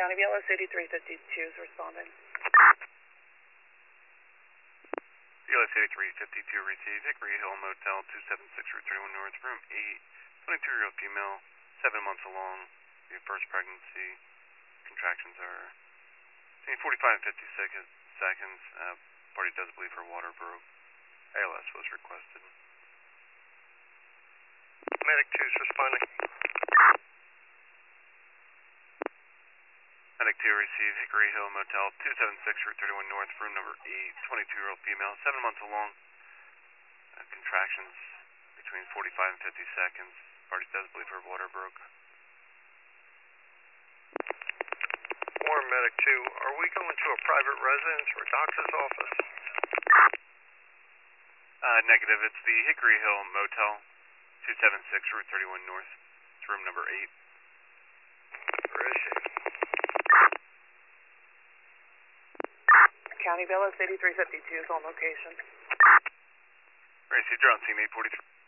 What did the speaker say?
County BLS 8352 is responding. BLS 8352 received Hickory Hill Motel 276 Route 31 North, room 8, 22-year-old female, 7 months along, the first pregnancy. Contractions are between 45 and 50 seconds. Party does believe her water broke. ALS was requested. Medic 2 is responding. Medic 2 received Hickory Hill Motel 276 Route 31 North, room number 8, 22-year-old female, 7 months along. Contractions between 45 and 50 seconds. Party does believe her water broke. Warren Medic 2, are we going to a private residence or a doctor's office? Negative. It's the Hickory Hill Motel 276 Route 31 North. It's room number 8. Where is she? County BLS 8352 is on location. Received, you're on scene 843.